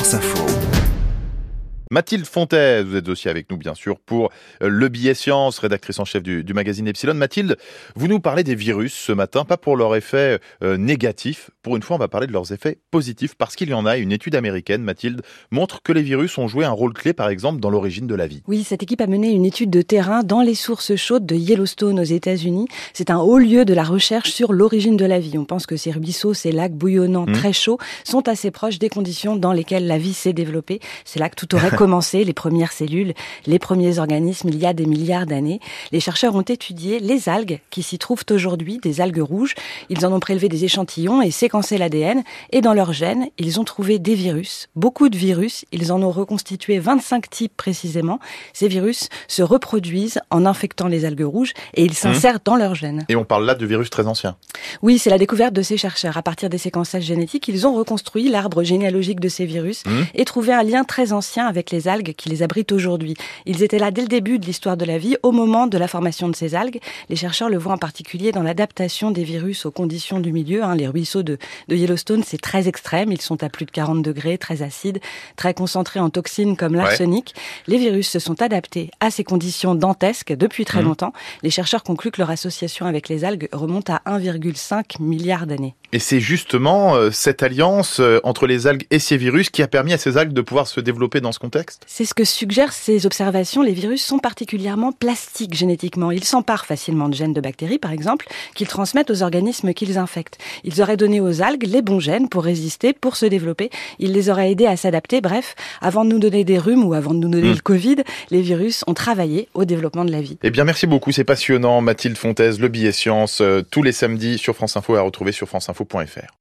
France Info. Mathilde Fontaise, vous êtes aussi avec nous bien sûr pour le billet science, rédactrice en chef du magazine Epsilon. Mathilde, vous nous parlez des virus ce matin, pas pour leur effet négatif. Pour une fois, on va parler de leurs effets positifs parce qu'il y en a. Une étude américaine, Mathilde, montre que les virus ont joué un rôle clé par exemple dans l'origine de la vie. Oui, cette équipe a mené une étude de terrain dans les sources chaudes de Yellowstone aux États-Unis. C'est un haut lieu de la recherche sur l'origine de la vie. On pense que ces ruisseaux, ces lacs bouillonnants très chauds sont assez proches des conditions dans lesquelles la vie s'est développée. C'est là que tout aurait commencé, les premières cellules, les premiers organismes, il y a des milliards d'années. Les chercheurs ont étudié les algues qui s'y trouvent aujourd'hui, des algues rouges. Ils en ont prélevé des échantillons et séquencé l'ADN. Et dans leurs gènes, ils ont trouvé des virus, beaucoup de virus. Ils en ont reconstitué 25 types précisément. Ces virus se reproduisent en infectant les algues rouges et ils s'insèrent dans leurs gènes. Et on parle là de virus très anciens. Oui, c'est la découverte de ces chercheurs. À partir des séquençages génétiques, ils ont reconstruit l'arbre généalogique de ces virus et trouvé un lien très ancien avec les algues qui les abritent aujourd'hui. Ils étaient là dès le début de l'histoire de la vie, au moment de la formation de ces algues. Les chercheurs le voient en particulier dans l'adaptation des virus aux conditions du milieu. Les ruisseaux de Yellowstone, c'est très extrême. Ils sont à plus de 40 degrés, très acides, très concentrés en toxines comme l'arsenic. Les virus se sont adaptés à ces conditions dantesques depuis très longtemps. Les chercheurs concluent que leur association avec les algues remonte à 1,5 milliard d'années. Et c'est justement cette alliance entre les algues et ces virus qui a permis à ces algues de pouvoir se développer dans ce contexte ? C'est ce que suggèrent ces observations. Les virus sont particulièrement plastiques génétiquement. Ils s'emparent facilement de gènes de bactéries, par exemple, qu'ils transmettent aux organismes qu'ils infectent. Ils auraient donné aux algues les bons gènes pour résister, pour se développer. Ils les auraient aidés à s'adapter. Bref, avant de nous donner des rhumes ou avant de nous donner le Covid, les virus ont travaillé au développement de la vie. Eh bien, merci beaucoup. C'est passionnant. Mathilde Fontaise, le billet science, tous les samedis sur France Info, à retrouver sur franceinfo.fr.